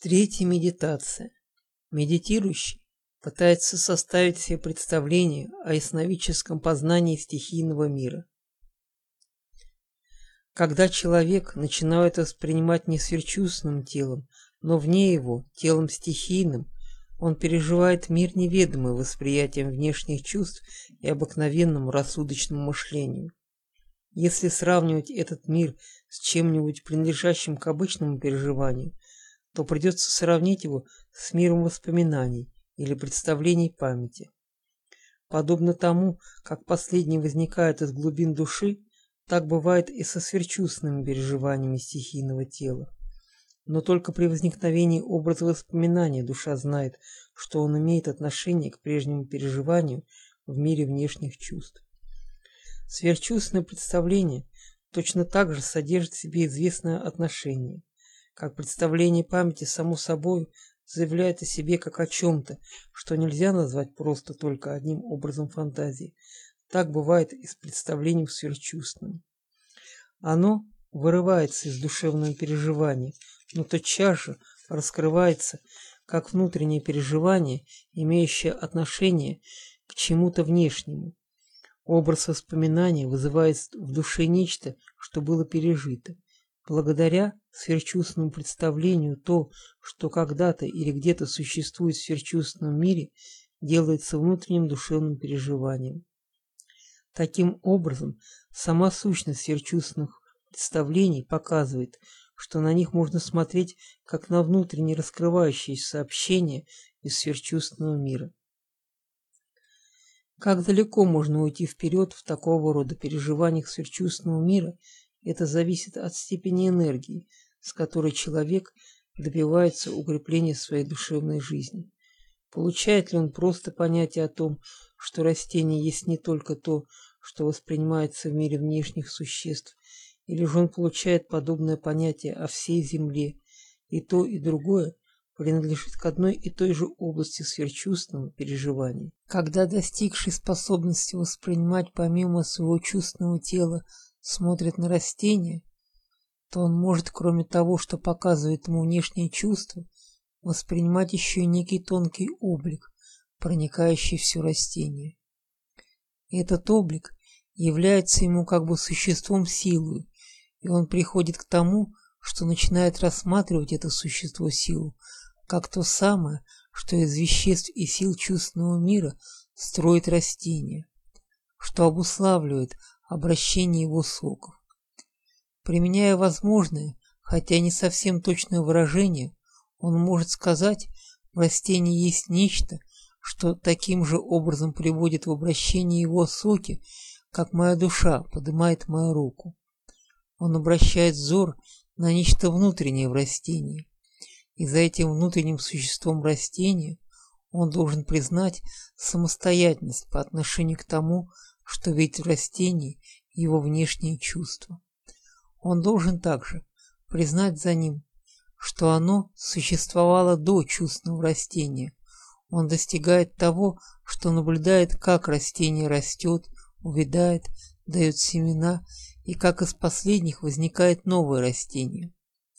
Третья медитация. Медитирующий пытается составить себе представление о ясновидческом познании стихийного мира. Когда человек начинает воспринимать не сверхчувственным телом, но вне его, телом стихийным, он переживает мир неведомый восприятием внешних чувств и обыкновенному рассудочному мышлению. Если сравнивать этот мир с чем-нибудь принадлежащим к обычному переживанию, то придется сравнить его с миром воспоминаний или представлений памяти. Подобно тому, как последний возникает из глубин души, так бывает и со сверхчувственными переживаниями стихийного тела. Но только при возникновении образа воспоминания душа знает, что он имеет отношение к прежнему переживанию в мире внешних чувств. Сверхчувственное представление точно так же содержит в себе известное отношение, как представление памяти само собой заявляет о себе как о чем-то, что нельзя назвать просто только одним образом фантазии. Так бывает и с представлением сверхчувственным. Оно вырывается из душевного переживания, но тотчас же раскрывается как внутреннее переживание, имеющее отношение к чему-то внешнему. Образ воспоминания вызывает в душе нечто, что было пережито. Благодаря сверхчувственному представлению то, что когда-то или где-то существует в сверхчувственном мире, делается внутренним душевным переживанием. Таким образом, сама сущность сверхчувственных представлений показывает, что на них можно смотреть как на внутренне раскрывающиеся сообщения из сверхчувственного мира. Как далеко можно уйти вперед в такого рода переживаниях сверхчувственного мира, это зависит от степени энергии, с которой человек добивается укрепления своей душевной жизни. Получает ли он просто понятие о том, что растение есть не только то, что воспринимается в мире внешних существ, или же он получает подобное понятие о всей Земле, и то, и другое принадлежит к одной и той же области сверхчувственного переживания. Когда достигший способности воспринимать помимо своего чувственного тела смотрит на растение, то он может, кроме того, что показывает ему внешние чувства, воспринимать еще и некий тонкий облик, проникающий в все растение. Этот облик является ему как бы существом силою, и он приходит к тому, что начинает рассматривать это существо силу как то самое, что из веществ и сил чувственного мира строит растение, что обуславливает обращение его соков. Применяя возможное, хотя не совсем точное выражение, он может сказать, в растении есть нечто, что таким же образом приводит в обращение его соки, как моя душа поднимает мою руку. Он обращает взор на нечто внутреннее в растении, и за этим внутренним существом растения он должен признать самостоятельность по отношению к тому, что видит в растении его внешние чувства. Он должен также признать за ним, что оно существовало до чувственного растения. Он достигает того, что наблюдает, как растение растет, увядает, дает семена, и как из последних возникает новое растение.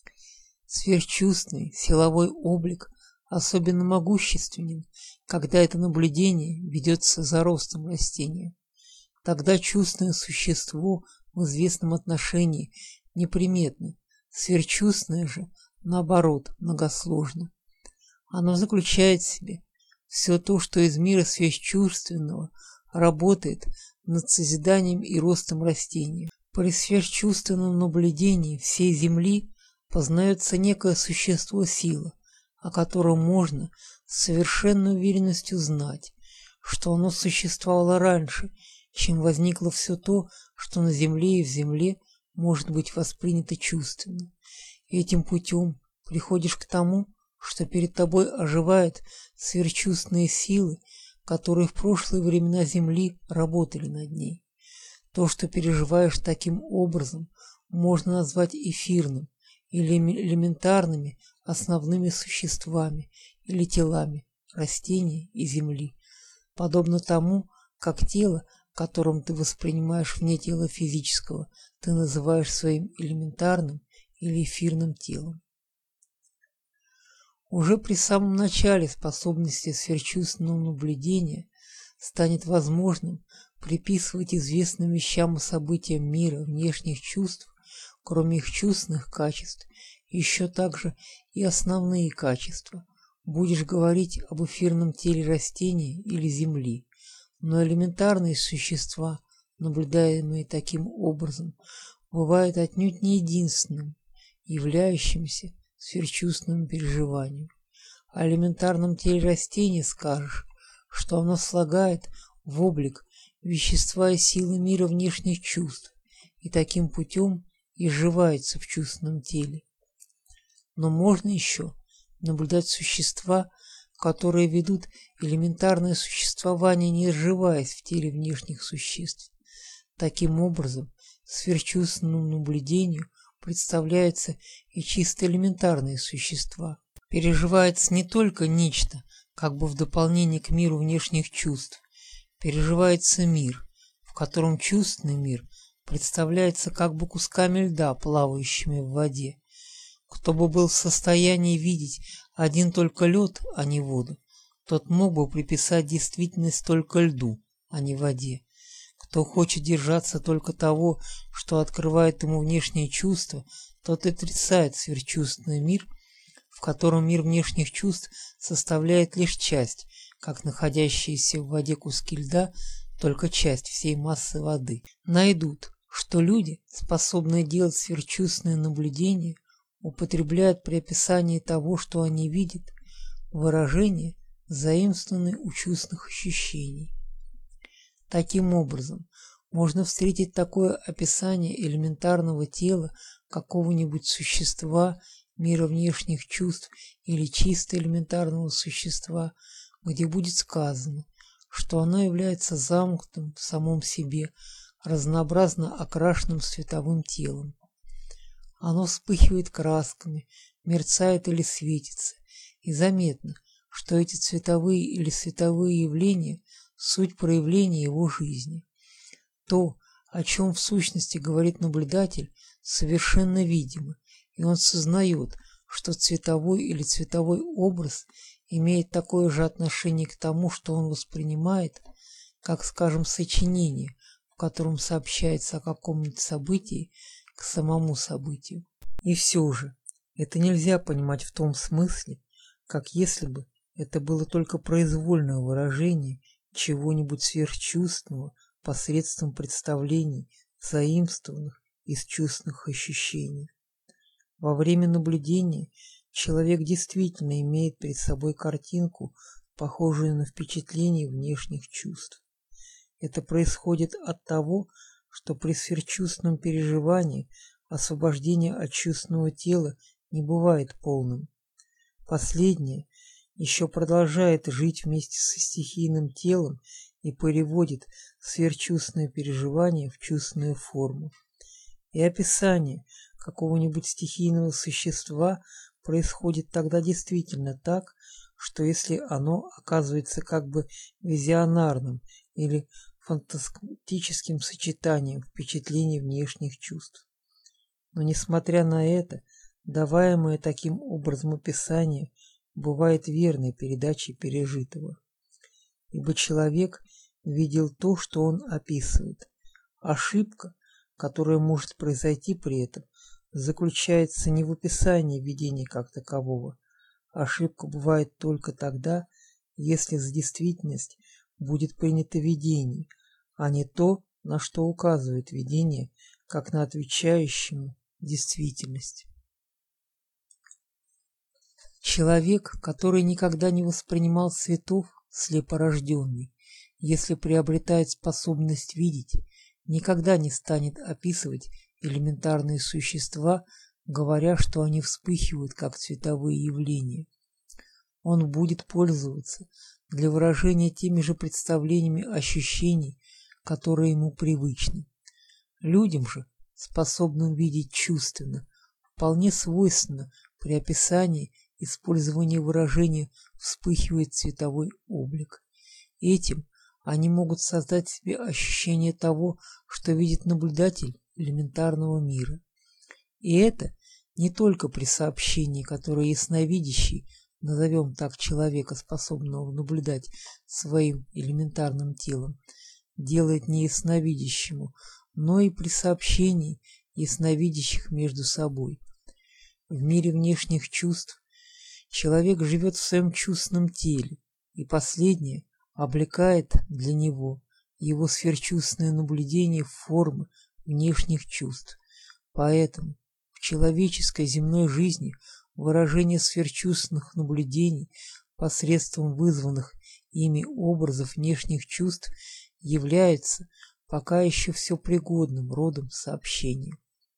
Сверхчувственный силовой облик особенно могущественен, когда это наблюдение ведется за ростом растения. Тогда чувственное существо в известном отношении неприметно, сверхчувственное же, наоборот, многосложно. Оно заключает в себе все то, что из мира сверхчувственного работает над созиданием и ростом растения. При сверхчувственном наблюдении всей Земли познается некое существо силы, о котором можно с совершенной уверенностью знать, что оно существовало раньше, чем возникло все то, что на Земле и в Земле может быть воспринято чувственно. И этим путем приходишь к тому, что перед тобой оживают сверхчувственные силы, которые в прошлые времена Земли работали над ней. То, что переживаешь таким образом, можно назвать эфирным или элементарными основными существами или телами растения и земли, подобно тому, как тело, которым ты воспринимаешь вне тела физического, ты называешь своим элементарным или эфирным телом. Уже при самом начале способности сверхчувственного наблюдения станет возможным приписывать известным вещам и событиям мира внешних чувств, кроме их чувственных качеств, еще также и основные качества. Будешь говорить об эфирном теле растения или земли, но элементарные существа, наблюдаемые таким образом, бывают отнюдь не единственным, являющимся сверхчувственным переживанием. О элементарном теле растения скажешь, что оно слагает в облик вещества и силы мира внешних чувств и таким путем изживается в чувственном теле. Но можно еще наблюдать существа, которые ведут элементарное существование, не изживаясь в теле внешних существ. Таким образом, сверхчувственному наблюдению представляются и чисто элементарные существа. Переживается не только нечто, как бы в дополнение к миру внешних чувств, переживается мир, в котором чувственный мир представляется как бы кусками льда, плавающими в воде. Кто бы был в состоянии видеть один только лед, а не воду, тот мог бы приписать действительность только льду, а не воде. Кто хочет держаться только того, что открывает ему внешние чувства, тот отрицает сверхчувственный мир, в котором мир внешних чувств составляет лишь часть, как находящиеся в воде куски льда, только часть всей массы воды. Найдут, что люди, способные делать сверхчувственные наблюдения, употребляют при описании того, что они видят, выражения, заимствованные у чувственных ощущений. Таким образом, можно встретить такое описание элементарного тела какого-нибудь существа, мира внешних чувств или чисто элементарного существа, где будет сказано, что оно является замкнутым в самом себе, разнообразно окрашенным световым телом. Оно вспыхивает красками, мерцает или светится, и заметно, что эти цветовые или световые явления – суть проявления его жизни. То, о чем в сущности говорит наблюдатель, совершенно видимо, и он сознает, что цветовой или цветовой образ имеет такое же отношение к тому, что он воспринимает, как, скажем, сочинение, в котором сообщается о каком-нибудь событии, к самому событию. И все же, это нельзя понимать в том смысле, как если бы это было только произвольное выражение чего-нибудь сверхчувственного посредством представлений, заимствованных из чувственных ощущений. Во время наблюдения человек действительно имеет перед собой картинку, похожую на впечатление внешних чувств. Это происходит от того, что при сверхчувственном переживании освобождение от чувственного тела не бывает полным. Последнее еще продолжает жить вместе со стихийным телом и переводит сверхчувственное переживание в чувственную форму. И описание какого-нибудь стихийного существа происходит тогда действительно так, что если оно оказывается как бы визионарным или фантастическим сочетанием впечатлений внешних чувств. Но несмотря на это, даваемое таким образом описание бывает верной передачей пережитого. Ибо человек видел то, что он описывает. Ошибка, которая может произойти при этом, заключается не в описании видения как такового. Ошибка бывает только тогда, если за действительность будет принято видение, а не то, на что указывает видение, как на отвечающему действительность. Человек, который никогда не воспринимал цветов, слепорожденный, если приобретает способность видеть, никогда не станет описывать элементарные существа, говоря, что они вспыхивают как цветовые явления. Он будет пользоваться для выражения теми же представлениями ощущений, которые ему привычны. Людям же, способным видеть чувственно, вполне свойственно при описании использование выражения «вспыхивает цветовой облик». Этим они могут создать себе ощущение того, что видит наблюдатель элементарного мира. И это не только при сообщении, которое ясновидящий назовем так человека, способного наблюдать своим элементарным телом, делает не ясновидящему, но и при сообщении ясновидящих между собой. В мире внешних чувств человек живет в своем чувственном теле, и последнее облекает для него его сверхчувственное наблюдение формы внешних чувств. Поэтому в человеческой земной жизни выражение сверхчувственных наблюдений посредством вызванных ими образов внешних чувств является пока еще все пригодным родом сообщения.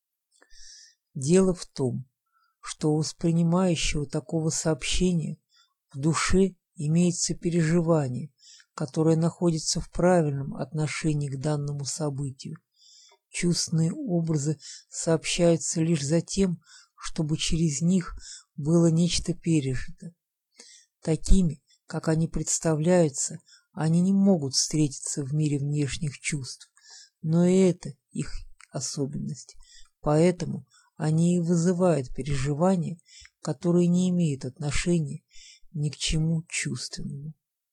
Дело в том, что у воспринимающего такого сообщения в душе имеется переживание, которое находится в правильном отношении к данному событию. Чувственные образы сообщаются лишь за тем, чтобы через них было нечто пережито. Такими, как они представляются, они не могут встретиться в мире внешних чувств, но и это их особенность. Поэтому они и вызывают переживания, которые не имеют отношения ни к чему чувственному.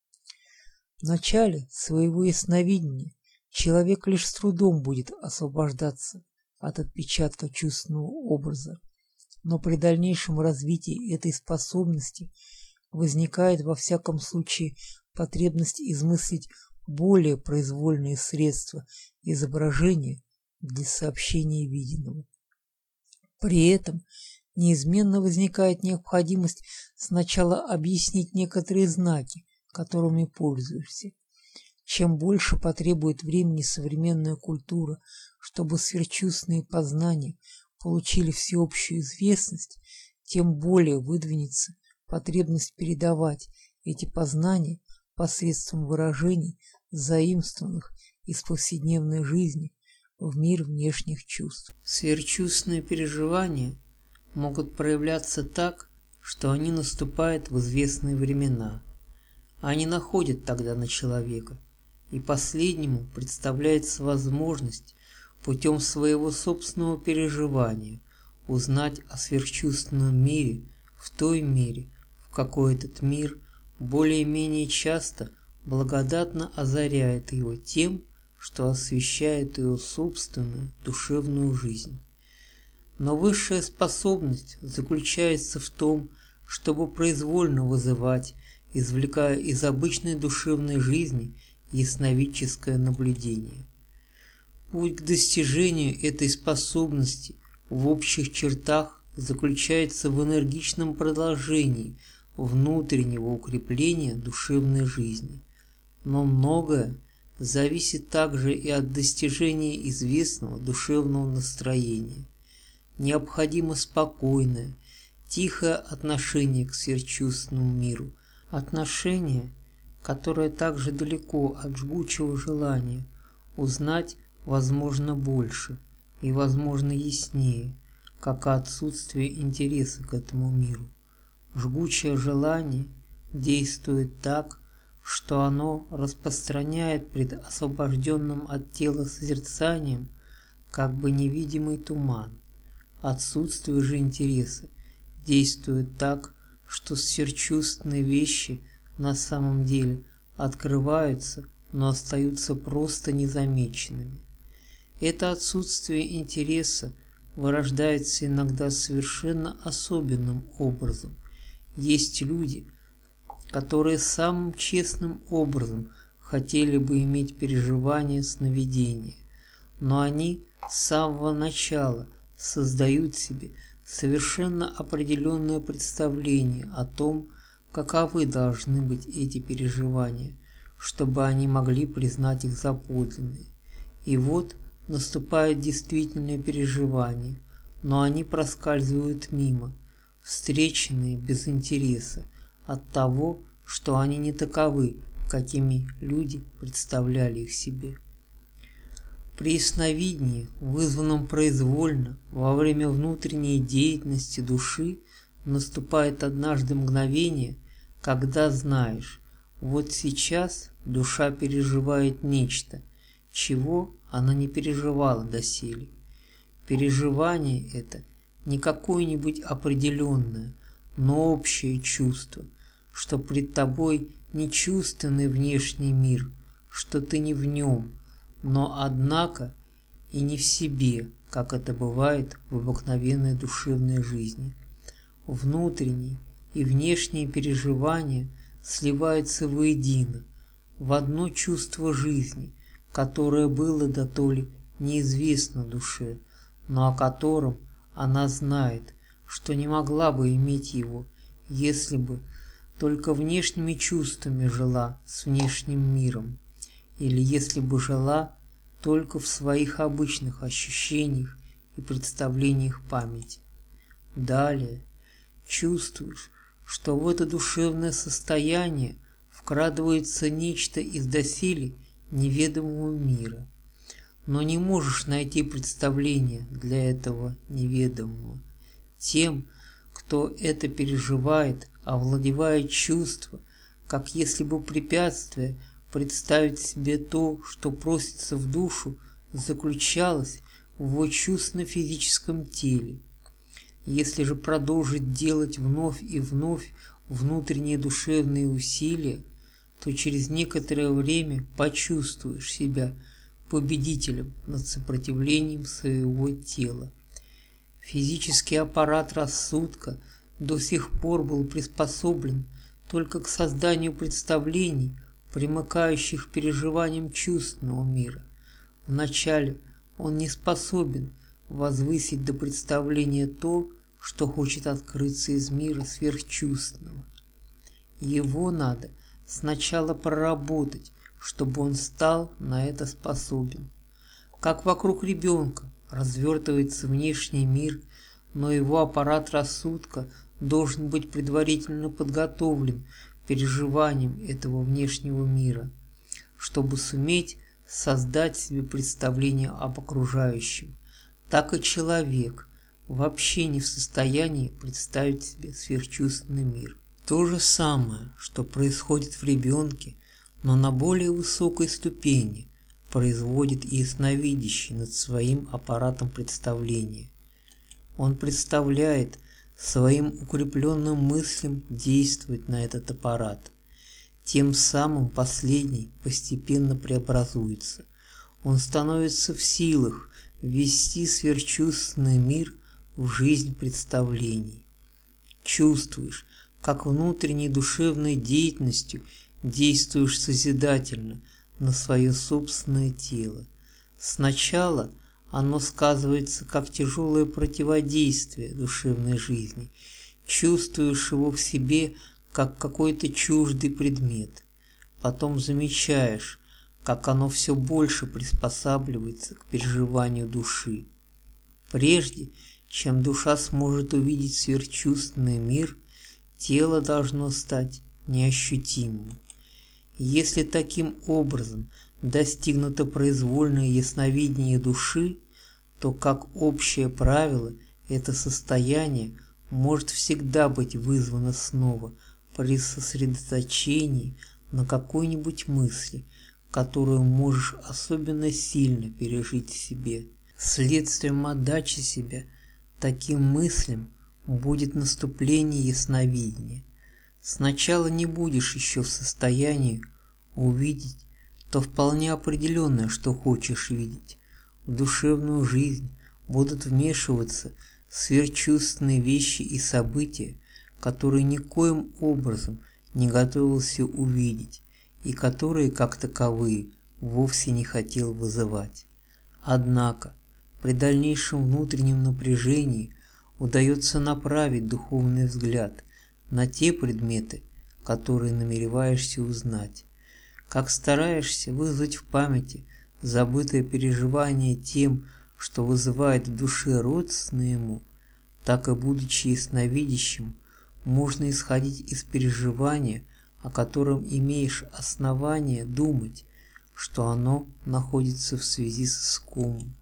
В начале своего ясновидения человек лишь с трудом будет освобождаться от отпечатка чувственного образа, но при дальнейшем развитии этой способности возникает во всяком случае потребность измыслить более произвольные средства изображения для сообщения виденного. При этом неизменно возникает необходимость сначала объяснить некоторые знаки, которыми пользуешься. Чем больше потребует времени современная культура, чтобы сверхчувственные познания получили всеобщую известность, тем более выдвинется потребность передавать эти познания посредством выражений, заимствованных из повседневной жизни в мир внешних чувств. Сверхчувственные переживания могут проявляться так, что они наступают в известные времена. Они находят тогда на человека, и последнему представляется возможность путем своего собственного переживания узнать о сверхчувственном мире в той мере, в какой этот мир более-менее часто благодатно озаряет его тем, что освещает его собственную душевную жизнь. Но высшая способность заключается в том, чтобы произвольно вызывать, извлекая из обычной душевной жизни ясновидческое наблюдение. Путь к достижению этой способности в общих чертах заключается в энергичном продолжении внутреннего укрепления душевной жизни. Но многое зависит также и от достижения известного душевного настроения. Необходимо спокойное, тихое отношение к сверхчувственному миру, отношение, которое также далеко от жгучего желания узнать возможно больше и возможно яснее, как и отсутствие интереса к этому миру. Жгучее желание действует так, что оно распространяет пред освобожденным от тела созерцанием как бы невидимый туман. Отсутствие же интереса действует так, что сверхчувственные вещи на самом деле открываются, но остаются просто незамеченными. Это отсутствие интереса вырождается иногда совершенно особенным образом. Есть люди, которые самым честным образом хотели бы иметь переживания сновидения, но они с самого начала создают себе совершенно определенное представление о том, каковы должны быть эти переживания, чтобы они могли признать их за подлинные. И вот наступает действительное переживание, но они проскальзывают мимо, встреченные без интереса, от того, что они не таковы, какими люди представляли их себе. При ясновидении, вызванном произвольно во время внутренней деятельности души, наступает однажды мгновение, когда знаешь, вот сейчас душа переживает нечто, чего она не переживала доселе. Переживание это не какое-нибудь определенное, но общее чувство, что пред тобой не чувственный внешний мир, что ты не в нем, но однако и не в себе, как это бывает в обыкновенной душевной жизни. Внутренние и внешние переживания сливаются воедино, в одно чувство жизни, которое было дотоле неизвестно душе, но о котором она знает, что не могла бы иметь его, если бы только внешними чувствами жила с внешним миром, или если бы жила только в своих обычных ощущениях и представлениях памяти. Далее чувствуешь, что в это душевное состояние вкрадывается нечто из доселе неведомого мира, но не можешь найти представление для этого неведомого. Тем, кто это переживает, овладевает чувство, как если бы препятствие представить себе то, что просится в душу, заключалось в его чувственно-физическом теле. Если же продолжить делать вновь и вновь внутренние душевные усилия, то через некоторое время почувствуешь себя победителем над сопротивлением своего тела. Физический аппарат рассудка до сих пор был приспособлен только к созданию представлений, примыкающих к переживаниям чувственного мира. Вначале он не способен возвысить до представления то, что хочет открыться из мира сверхчувственного. Его надо сначала проработать, чтобы он стал на это способен. Как вокруг ребенка развертывается внешний мир, но его аппарат рассудка должен быть предварительно подготовлен к переживаниям этого внешнего мира, чтобы суметь создать себе представление об окружающем. Так и человек вообще не в состоянии представить себе сверхчувственный мир. То же самое, что происходит в ребенке, но на более высокой ступени, производит и ясновидящий над своим аппаратом представления. Он представляет своим укрепленным мыслям действовать на этот аппарат. Тем самым последний постепенно преобразуется. Он становится в силах ввести сверхчувственный мир в жизнь представлений. Чувствуешь, как внутренней душевной деятельностью действуешь созидательно на свое собственное тело. Сначала оно сказывается как тяжелое противодействие душевной жизни. Чувствуешь его в себе как какой-то чуждый предмет. Потом замечаешь, как оно все больше приспосабливается к переживанию души. Прежде чем душа сможет увидеть сверхчувственный мир, тело должно стать неощутимым. Если таким образом достигнуто произвольное ясновидение души, то, как общее правило, это состояние может всегда быть вызвано снова при сосредоточении на какой-нибудь мысли, которую можешь особенно сильно пережить в себе. Следствием отдачи себя таким мыслям будет наступление ясновидения. Сначала не будешь еще в состоянии увидеть то вполне определенное, что хочешь видеть. В душевную жизнь будут вмешиваться сверхчувственные вещи и события, которые никоим образом не готовился увидеть и которые, как таковые, вовсе не хотел вызывать. Однако при дальнейшем внутреннем напряжении удается направить духовный взгляд на те предметы, которые намереваешься узнать. Как стараешься вызвать в памяти забытое переживание тем, что вызывает в душе родственно ему, так и будучи ясновидящим, можно исходить из переживания, о котором имеешь основание думать, что оно находится в связи с искомым.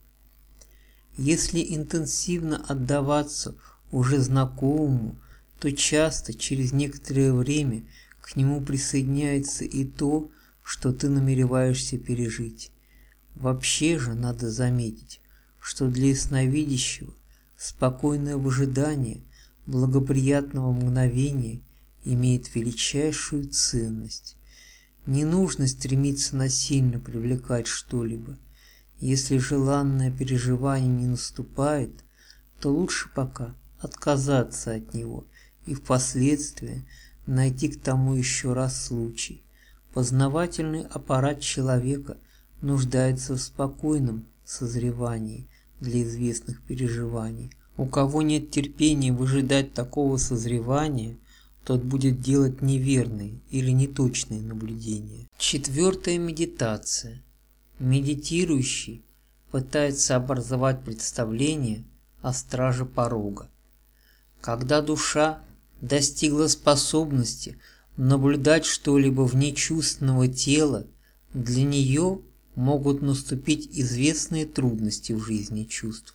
Если интенсивно отдаваться уже знакомому, то часто через некоторое время к нему присоединяется и то, что ты намереваешься пережить. Вообще же надо заметить, что для ясновидящего спокойное выжидание благоприятного мгновения имеет величайшую ценность. Не нужно стремиться насильно привлекать что-либо. Если желанное переживание не наступает, то лучше пока отказаться от него и впоследствии найти к тому еще раз случай. Познавательный аппарат человека нуждается в спокойном созревании для известных переживаний. У кого нет терпения выжидать такого созревания, тот будет делать неверные или неточные наблюдения. Четвертая медитация. Медитирующий пытается образовать представление о страже порога. Когда душа достигла способности наблюдать что-либо вне чувственного тела, для нее могут наступить известные трудности в жизни чувств.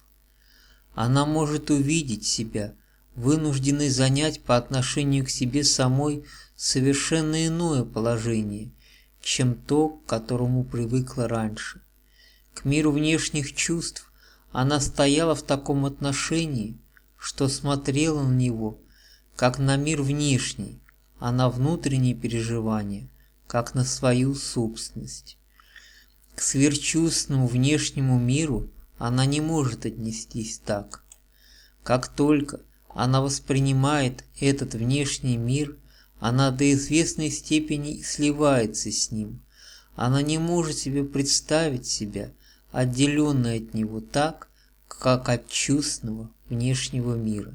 Она может увидеть себя, вынужденной занять по отношению к себе самой совершенно иное положение, чем то, к которому привыкла раньше. К миру внешних чувств она стояла в таком отношении, что смотрела на него, как на мир внешний, а на внутренние переживания, как на свою собственность. К сверхчувственному внешнему миру она не может отнестись так. Как только она воспринимает этот внешний мир, она до известной степени сливается с ним. Она не может себе представить себя отделенной от него так, как от чувственного внешнего мира.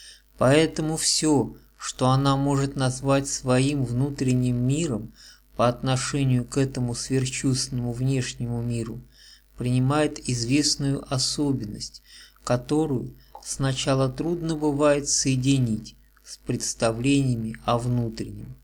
Поэтому все, что она может назвать своим внутренним миром по отношению к этому сверхчувственному внешнему миру, принимает известную особенность, которую сначала трудно бывает соединить с представлениями о внутреннем.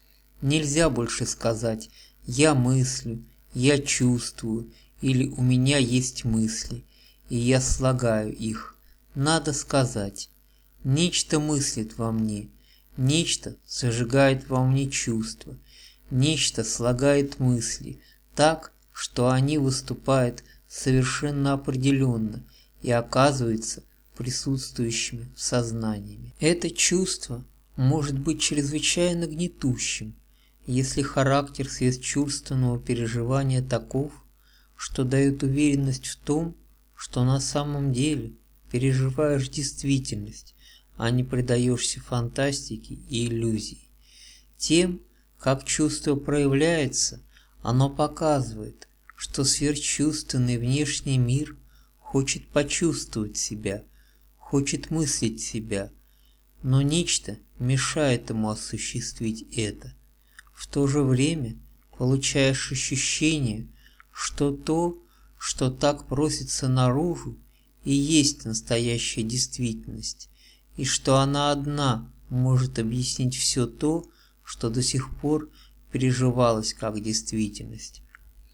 Нельзя больше сказать «я мыслю», «я чувствую» или «у меня есть мысли, и я слагаю их». Надо сказать «нечто мыслит во мне», «нечто зажигает во мне чувства», «нечто слагает мысли» так, что они выступают совершенно определенно и оказываются присутствующими в сознании. Это чувство может быть чрезвычайно гнетущим, если характер сверхчувственного переживания таков, что дает уверенность в том, что на самом деле переживаешь действительность, а не предаешься фантастике и иллюзии. Тем, как чувство проявляется, оно показывает, что сверхчувственный внешний мир хочет почувствовать себя, хочет мыслить себя, но нечто мешает ему осуществить это. В то же время получаешь ощущение, что то, что так просится наружу, и есть настоящая действительность, и что она одна может объяснить все то, что до сих пор переживалось как действительность.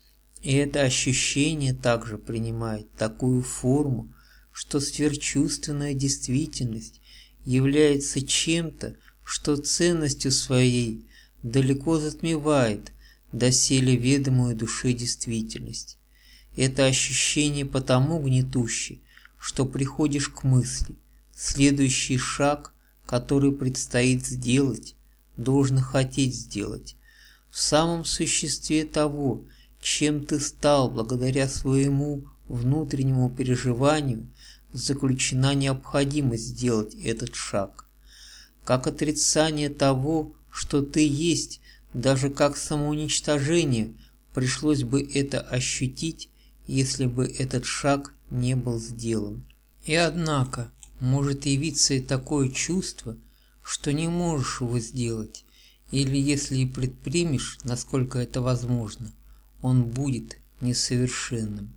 И это ощущение также принимает такую форму, что сверхчувственная действительность является чем-то, что ценностью своей далеко затмевает доселе ведомую душе действительность. Это ощущение потому гнетуще, что приходишь к мысли, следующий шаг, который предстоит сделать, должен хотеть сделать. В самом существе того, чем ты стал благодаря своему внутреннему переживанию, заключена необходимость сделать этот шаг. Как отрицание того, что ты есть, даже как самоуничтожение, пришлось бы это ощутить, если бы этот шаг не был сделан. И однако может явиться и такое чувство, что не можешь его сделать, или если и предпримешь, насколько это возможно, он будет несовершенным.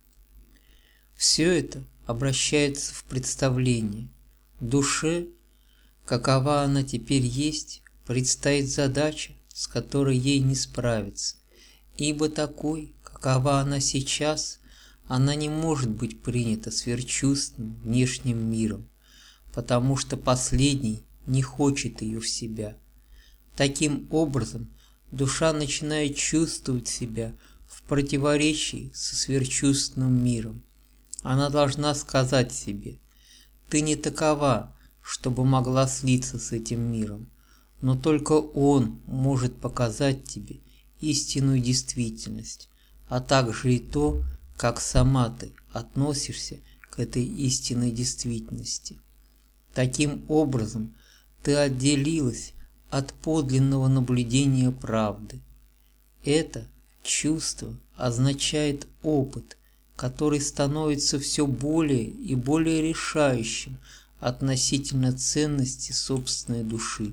Все это обращается в представление. Душе, какова она теперь есть, предстоит задача, с которой ей не справиться, ибо такой, какова она сейчас, она не может быть принята сверхчувственным внешним миром, потому что последний не хочет ее в себя. Таким образом, душа начинает чувствовать себя в противоречии со сверхчувственным миром. Она должна сказать себе: «Ты не такова, чтобы могла слиться с этим миром, но только он может показать тебе истинную действительность, а также и то, как сама ты относишься к этой истинной действительности. Таким образом, ты отделилась от подлинного наблюдения правды. Это чувство означает опыт, который становится все более и более решающим относительно ценности собственной души.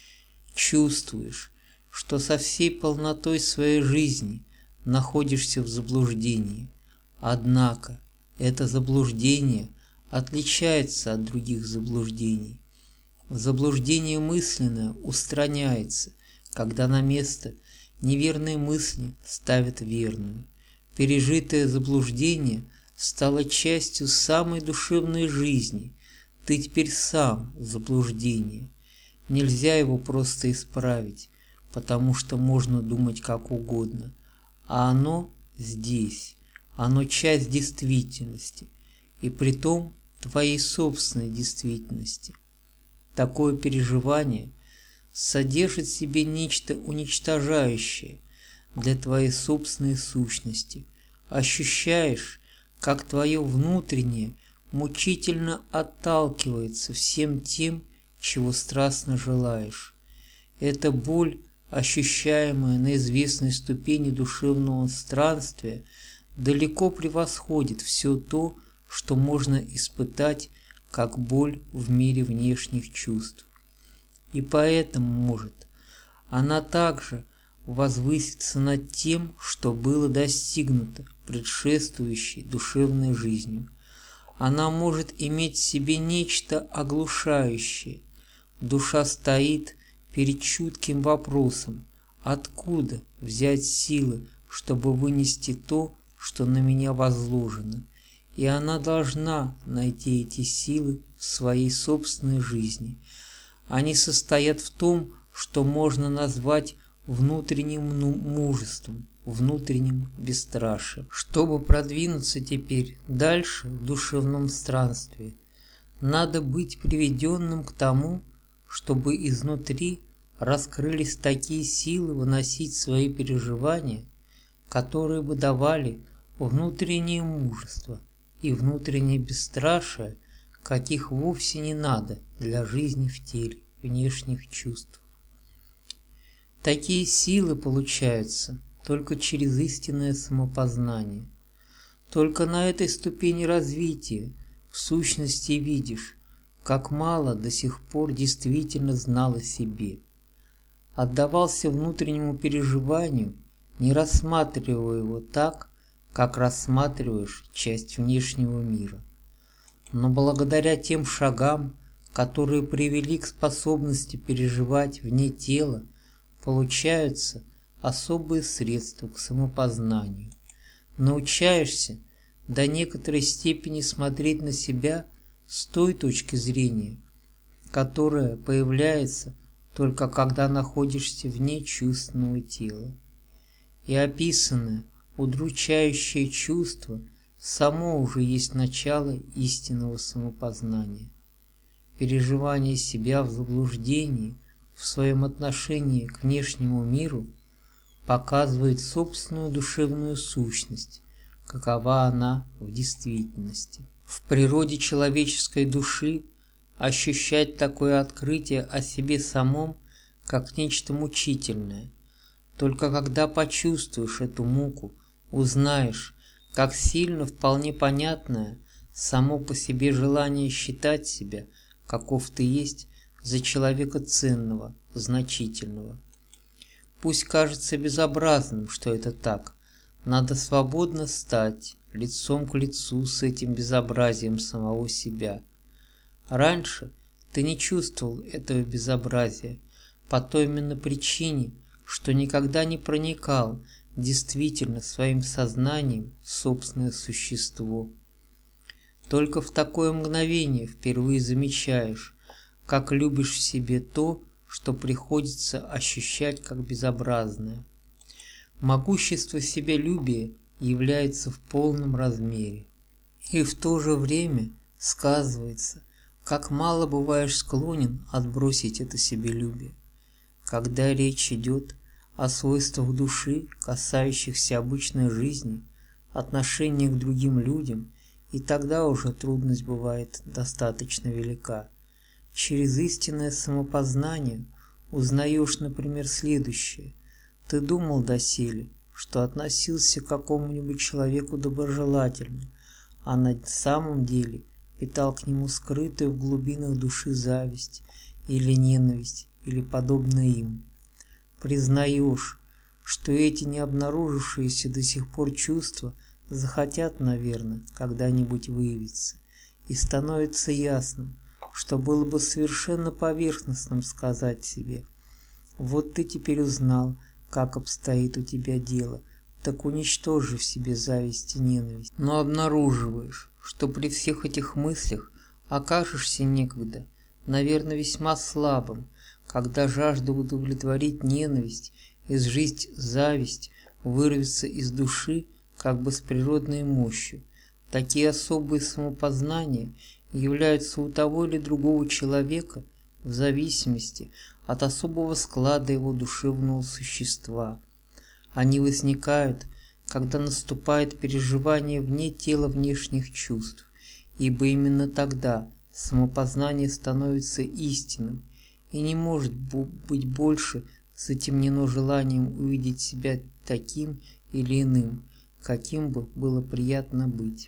Чувствуешь, что со всей полнотой своей жизни находишься в заблуждении. Однако это заблуждение отличается от других заблуждений. Заблуждение мысленное устраняется, когда на место неверной мысли ставят верную. Пережитое заблуждение стало частью самой душевной жизни. Ты теперь сам заблуждение. Нельзя его просто исправить, потому что можно думать как угодно. А оно здесь, оно часть действительности, и притом твоей собственной действительности. Такое переживание содержит в себе нечто уничтожающее для твоей собственной сущности. Ощущаешь, как твое внутреннее мучительно отталкивается всем тем, чего страстно желаешь. Эта боль, ощущаемая на известной ступени душевного странствия, далеко превосходит все то, что можно испытать как боль в мире внешних чувств. И поэтому может она также возвыситься над тем, что было достигнуто предшествующей душевной жизнью. Она может иметь в себе нечто оглушающее. Душа стоит перед чутким вопросом: откуда взять силы, чтобы вынести то, что на меня возложено? И она должна найти эти силы в своей собственной жизни. Они состоят в том, что можно назвать внутренним мужеством, внутренним бесстрашием. Чтобы продвинуться теперь дальше в душевном странстве, надо быть приведенным к тому, чтобы изнутри раскрылись такие силы выносить свои переживания, которые бы давали внутреннее мужество и внутреннее бесстрашие, каких вовсе не надо для жизни в теле внешних чувств. Такие силы получаются только через истинное самопознание. Только на этой ступени развития в сущности видишь, как мало до сих пор действительно знал о себе. Отдавался внутреннему переживанию, не рассматривая его так, как рассматриваешь часть внешнего мира. Но благодаря тем шагам, которые привели к способности переживать вне тела, получаются особые средства к самопознанию. Научаешься до некоторой степени смотреть на себя с той точки зрения, которая появляется только когда находишься вне чувственного тела. И описанное удручающее чувство само уже есть начало истинного самопознания. Переживание себя в заблуждении в своем отношении к внешнему миру показывает собственную душевную сущность, какова она в действительности. В природе человеческой души ощущать такое открытие о себе самом как нечто мучительное. Только когда почувствуешь эту муку, узнаешь, как сильно вполне понятное само по себе желание считать себя, каков ты есть, за человека ценного, значительного. Пусть кажется безобразным, что это так, надо свободно стать лицом к лицу с этим безобразием самого себя. Раньше ты не чувствовал этого безобразия по той именно причине, что никогда не проникал действительно своим сознанием в собственное существо. Только в такое мгновение впервые замечаешь, как любишь в себе то, что приходится ощущать как безобразное. Могущество себялюбия является в полном размере и в то же время сказывается Как мало бываешь склонен отбросить это себелюбие, когда речь идет о свойствах души, касающихся обычной жизни, отношения к другим людям, и тогда уже трудность бывает достаточно велика. Через истинное самопознание узнаешь, например, следующее. Ты думал доселе, что относился к какому-нибудь человеку доброжелательно, а на самом деле питал к нему скрытую в глубинах души зависть или ненависть, или подобное им. Признаешь, что эти не обнаружившиеся до сих пор чувства захотят, наверное, когда-нибудь выявиться, и становится ясным, что было бы совершенно поверхностным сказать себе: вот ты теперь узнал, как обстоит у тебя дело, так уничтожи в себе зависть и ненависть. Но обнаруживаешь, что при всех этих мыслях окажешься некогда, наверное, весьма слабым, когда жажда удовлетворить ненависть, изжить зависть вырвется из души как бы с природной мощью. Такие особые самопознания являются у того или другого человека в зависимости от особого склада его душевного существа. Они возникают, когда наступает переживание вне тела внешних чувств, ибо именно тогда самопознание становится истинным и не может быть больше затемнено желанием увидеть себя таким или иным, каким бы было приятно быть.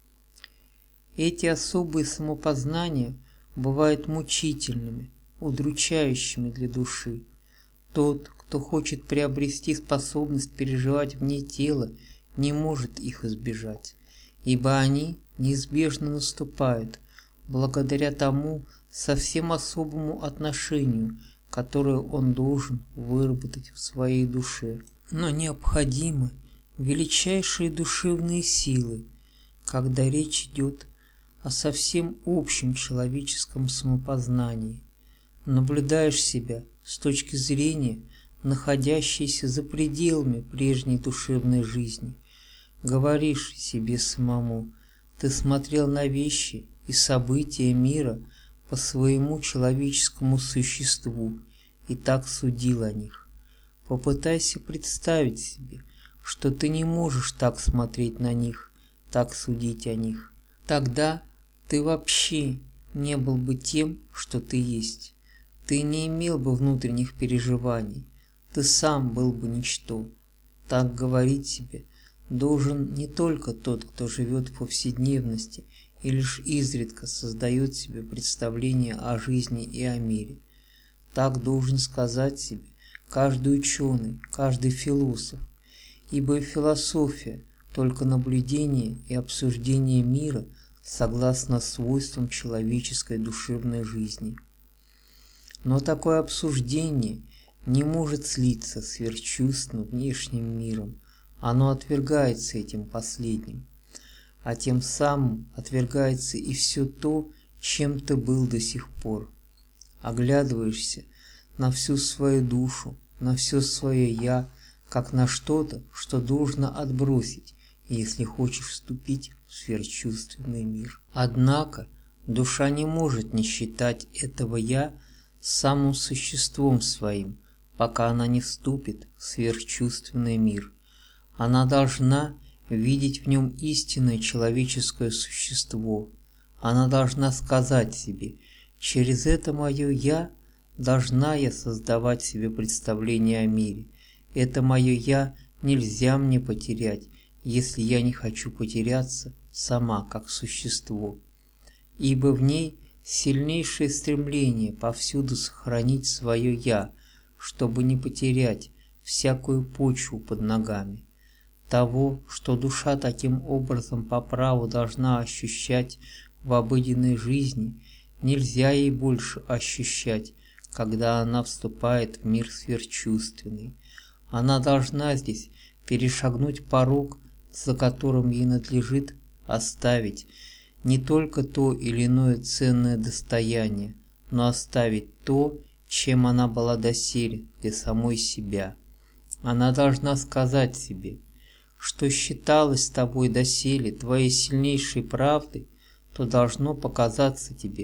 Эти особые самопознания бывают мучительными, удручающими для души. Тот, кто хочет приобрести способность переживать вне тела, не может их избежать, ибо они неизбежно наступают, благодаря тому совсем особому отношению, которое он должен выработать в своей душе. Но необходимы величайшие душевные силы, когда речь идет о совсем общем человеческом самопознании. Наблюдаешь себя с точки зрения, находящейся за пределами прежней душевной жизни. Говоришь себе самому: ты смотрел на вещи и события мира по своему человеческому существу и так судил о них. Попытайся представить себе, что ты не можешь так смотреть на них, так судить о них. Тогда ты вообще не был бы тем, что ты есть. Ты не имел бы внутренних переживаний. Ты сам был бы ничто. Так говорить себе должен не только тот, кто живет в повседневности и лишь изредка создает себе представление о жизни и о мире. Так должен сказать себе каждый ученый, каждый философ, ибо философия – только наблюдение и обсуждение мира согласно свойствам человеческой душевной жизни. Но такое обсуждение не может слиться с сверхчувственным внешним миром, оно отвергается этим последним, а тем самым отвергается и все то, чем ты был до сих пор. Оглядываешься на всю свою душу, на все свое «я», как на что-то, что должно отбросить, если хочешь вступить в сверхчувственный мир. Однако душа не может не считать этого «я» самым существом своим, пока она не вступит в сверхчувственный мир. Она должна видеть в нем истинное человеческое существо. Она должна сказать себе: через это мое «я» должна я создавать себе представление о мире. Это мое «я» нельзя мне потерять, если я не хочу потеряться сама как существо. Ибо в ней сильнейшее стремление повсюду сохранить свое «я», чтобы не потерять всякую почву под ногами. Того, что душа таким образом по праву должна ощущать в обыденной жизни, нельзя ей больше ощущать, когда она вступает в мир сверхчувственный. Она должна здесь перешагнуть порог, за которым ей надлежит оставить не только то или иное ценное достояние, но оставить то, чем она была доселе для самой себя. Она должна сказать себе, что считалось тобой доселе твоей сильнейшей правдой, то должно показаться тебе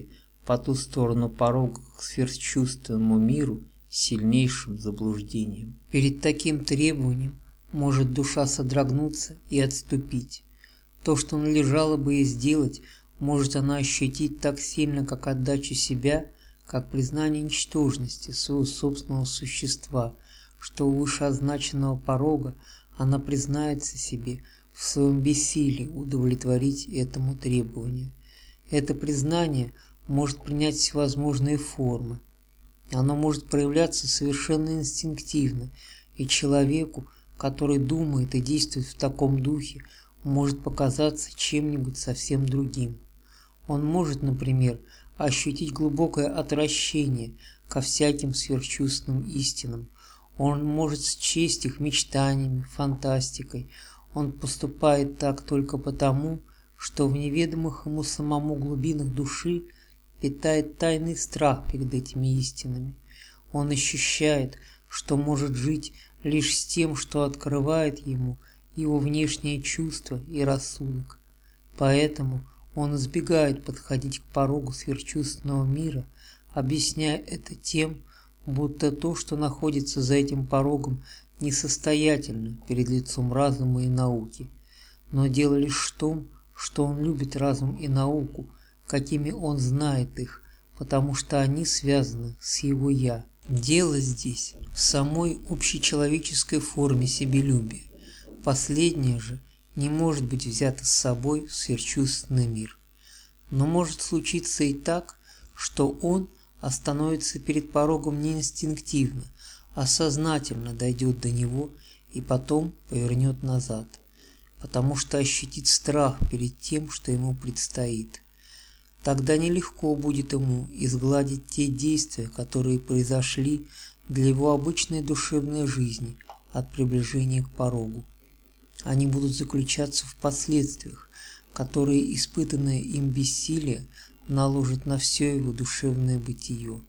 по ту сторону порога к сверхчувственному миру сильнейшим заблуждением. Перед таким требованием может душа содрогнуться и отступить. То, что надлежало бы ей сделать, может она ощутить так сильно, как отдачу себя, как признание ничтожности своего собственного существа, что у вышеозначенного порога она признается себе в своем бессилии удовлетворить этому требованию. Это признание может принять всевозможные формы. Оно может проявляться совершенно инстинктивно, и человеку, который думает и действует в таком духе, может показаться чем-нибудь совсем другим. Он может, например, ощутить глубокое отвращение ко всяким сверхчувственным истинам. Он может счесть их мечтаниями, фантастикой. Он поступает так только потому, что в неведомых ему самому глубинах души питает тайный страх перед этими истинами. Он ощущает, что может жить лишь с тем, что открывает ему его внешние чувства и рассудок. Поэтому он избегает подходить к порогу сверхчувственного мира, объясняя это тем, будто то, что находится за этим порогом, несостоятельно перед лицом разума и науки. Но дело лишь в том, что он любит разум и науку, какими он знает их, потому что они связаны с его «я». Дело здесь в самой общечеловеческой форме себелюбия. Последнее же не может быть взято с собой в сверхчувственный мир. Но может случиться и так, что он остановится перед порогом не инстинктивно, а сознательно дойдет до него и потом повернет назад, потому что ощутит страх перед тем, что ему предстоит. Тогда нелегко будет ему изгладить те действия, которые произошли для его обычной душевной жизни от приближения к порогу. Они будут заключаться в последствиях, которые испытанное им бессилие наложит на все его душевное бытие.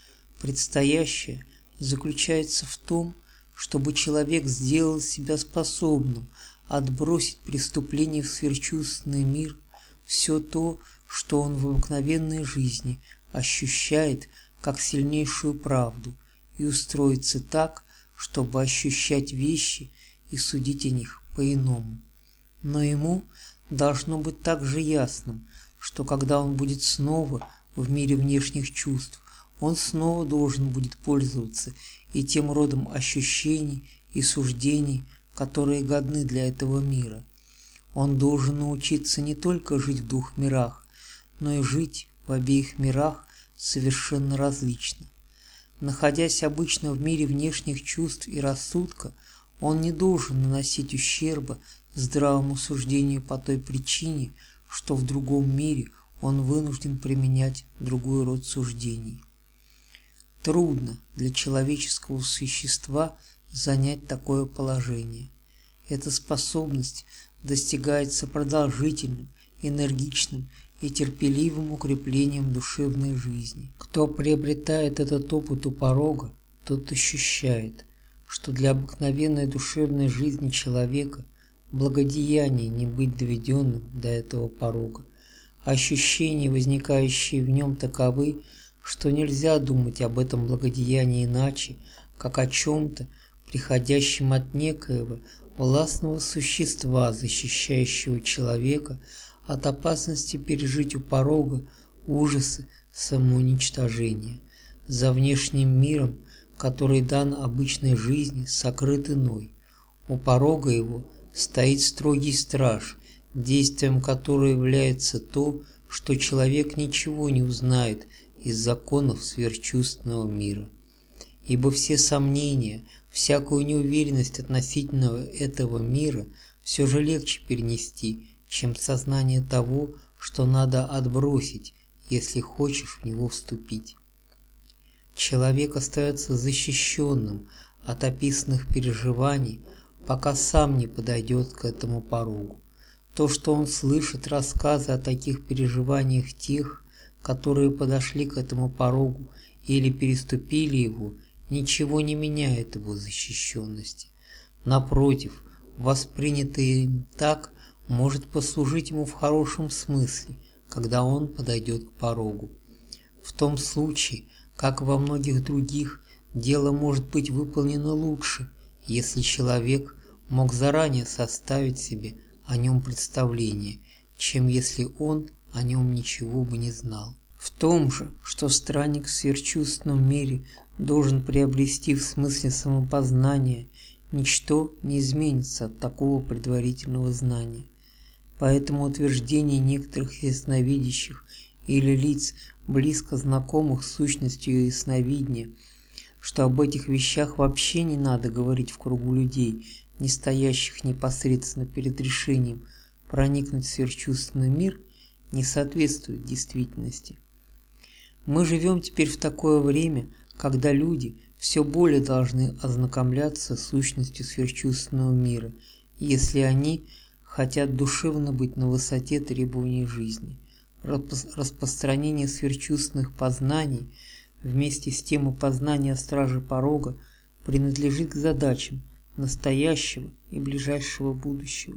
Предстоящее заключается в том, чтобы человек сделал себя способным отбросить преступление в сверхчувственный мир, все то, что он в обыкновенной жизни ощущает как сильнейшую правду, и устроиться так, чтобы ощущать вещи и судить о них по-иному. Но ему должно быть также ясным, что когда он будет снова в мире внешних чувств, он снова должен будет пользоваться и тем родом ощущений и суждений, которые годны для этого мира. Он должен научиться не только жить в двух мирах, но и жить в обеих мирах совершенно различно. Находясь обычно в мире внешних чувств и рассудка, он не должен наносить ущерба здравому суждению по той причине, что в другом мире он вынужден применять другой род суждений. Трудно для человеческого существа занять такое положение. Эта способность достигается продолжительным, энергичным и терпеливым укреплением душевной жизни. Кто приобретает этот опыт у порога, тот ощущает, что для обыкновенной душевной жизни человека благодеяние не быть доведенным до этого порога. Ощущения, возникающие в нем, таковы, что нельзя думать об этом благодеянии иначе, как о чем-то, приходящем от некоего властного существа, защищающего человека от опасности пережить у порога ужасы самоуничтожения. За внешним миром, который дан обычной жизни, сокрыт иной. У порога его стоит строгий страж, действием которого является то, что человек ничего не узнает из законов сверхчувственного мира. Ибо все сомнения, всякую неуверенность относительно этого мира все же легче перенести, чем сознание того, что надо отбросить, если хочешь в него вступить. Человек остается защищенным от описанных переживаний, пока сам не подойдет к этому порогу. То, что он слышит рассказы о таких переживаниях тех, которые подошли к этому порогу или переступили его, ничего не меняет его защищенности. Напротив, воспринятое им так может послужить ему в хорошем смысле, когда он подойдет к порогу. В том случае, как во многих других, дело может быть выполнено лучше, если человек мог заранее составить себе о нем представление, чем если он о нем ничего бы не знал. В том же, что странник в сверхчувственном мире должен приобрести в смысле самопознания, ничто не изменится от такого предварительного знания. Поэтому утверждение некоторых ясновидящих или лиц, близко знакомых с сущностью ясновидения, что об этих вещах вообще не надо говорить в кругу людей, не стоящих непосредственно перед решением проникнуть в сверхчувственный мир, не соответствует действительности. Мы живем теперь в такое время, когда люди все более должны ознакомляться с сущностью сверхчувственного мира, если они хотят душевно быть на высоте требований жизни. Распространение сверхчувственных познаний вместе с темой познания стражи порога принадлежит к задачам настоящего и ближайшего будущего.